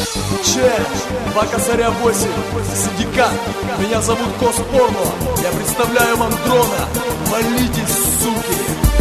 Че, 2 косаря 8, синдикат, меня зовут Коспорно. Я представляю вам дрона, валите, суки.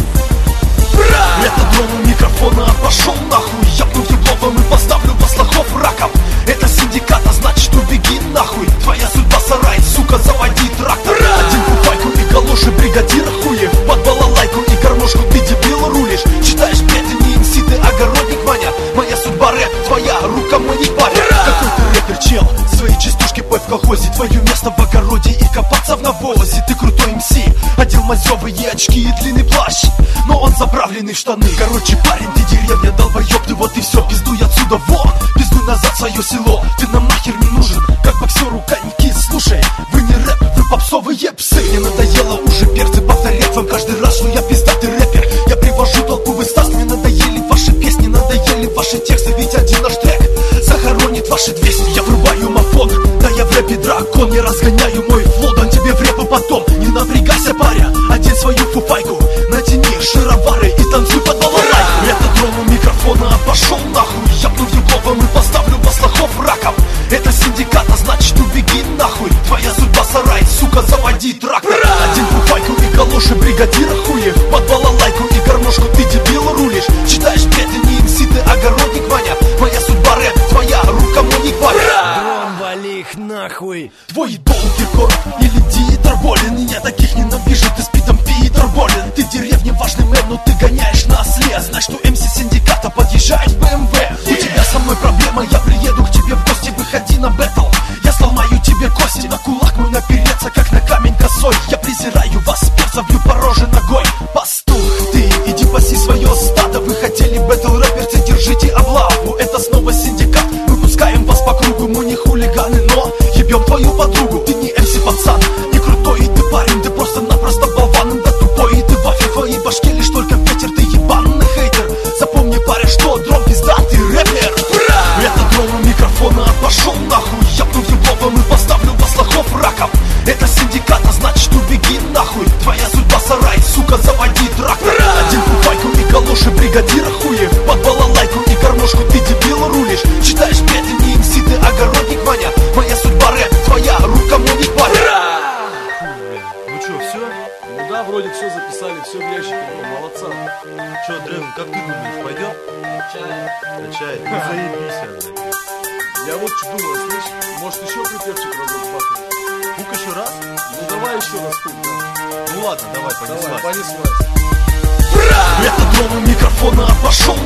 Это дрон у микрофона, пошел нахуй. Я пну ебловым и поставлю вас лохов раком. Это синдикат, а значит убеги нахуй. Твоя судьба сарай, сука, заводи трактор. Один купайку и галоши бригадир хуев. Под балалайку и гармошку ты дебил рулишь. Читаешь петли, не МС, ты огородник, Ваня. Моя судьба рэп, твоя рука моей паре. Какой ты рэпер, чел, свои частушки пой в колхозе. Твое место в огороде и копаться в навозе. Ты крутой МС, одел мазевые очки и длинный плащ, но он заправленный в штаны. Короче, парень, ты деревня, долбоеб, ты вот и все. Пиздуй отсюда вон, пиздуй назад в свое село. Ты нам нахер не нужен, как боксеру коньки. Слушай, вы не рэп, вы попсовые псы. Мне надоело уже перцы повторять вам каждый раз, что я пиздатый рэпер. Я привожу толпу в экстаз, мне надоели ваши песни, надоели ваши тексты. Ведь один наш трек захоронит ваши 200. Я врубаю мафон, да я в рэпе дракон. Я разгоняю мой флоу, дам тебе в рэпу потом. Не напрягайся, паря, одень свою фуфайку, натяни шаровары и танцуй под балалайку. Это дрон у микрофона, пошел нахуй. Я пну ебловым и поставлю вас лохов раком. Это синдикат, а значит убеги нахуй. Твоя судьба сарай, сука, заводи трактор. Один фуфайку и галоши бригадира хуев. Под балалайку и гармошку ты дебил рулишь. Читаешь петли, не МС, ты огородник, Ваня. Моя судьба рэп, твоя рука моей паре. Дрон, вали их нахуй. Твой идол Киркоров или Диетер Болин. И я таких ненавижу, ты спидом Питер Болин. Ты в деревне важный мэн, но ты гоняешь на осле. Знай, что МС синдиката подъезжает в БМВ. У тебя со мной проблема, я приеду к тебе в гости. Выходи на бэтл, я сломаю тебе кости. На кулак мой напереться, как на камень косой. Я презираю вас, перца, бью по роже ногой. Пастух ты, иди паси свое стадо. Вы хотели бэтл рэперцы, держите облаву. Это снова синдикат, выпускаем вас по кругу. Мы не хулиганы, но ебем твою подругу. Ты не МС, пацан, не крутой ты парень. Ты просто-напросто болван, да тупой. И ты вафель, в твоей башке лишь только ветер. Ты ебаный хейтер, запомни, парень, что дрон пиздатый рэпер. Это дрон у микрофона, пошел нахуй. Я пну ебловым и поставлю вас лохов раком. Это синдикат, а значит убеги нахуй. Твоя судьба сарай, сука, заводи трактор. Один фуфайку и галоши бригадира хуев. Под балалайку и гармошку ты дебил рулишь. Читаешь петли, не МС, ты огородник, Ваня. Моя судьба рэп, твоя рука моей паре. Ну что, все? Ну да, вроде все записали, все в ящике, молодца. Че, Дрен, как ты думаешь, пойдет? Качает. Ну заебись, блядь. Я вот что думаю, слышь, может еще припевчик разок бахнем? Пук еще раз? Ну давай еще раз пук, да. Ну ладно, давай, Давай, понеслась. понеслась. Это дрон у микрофона, пошел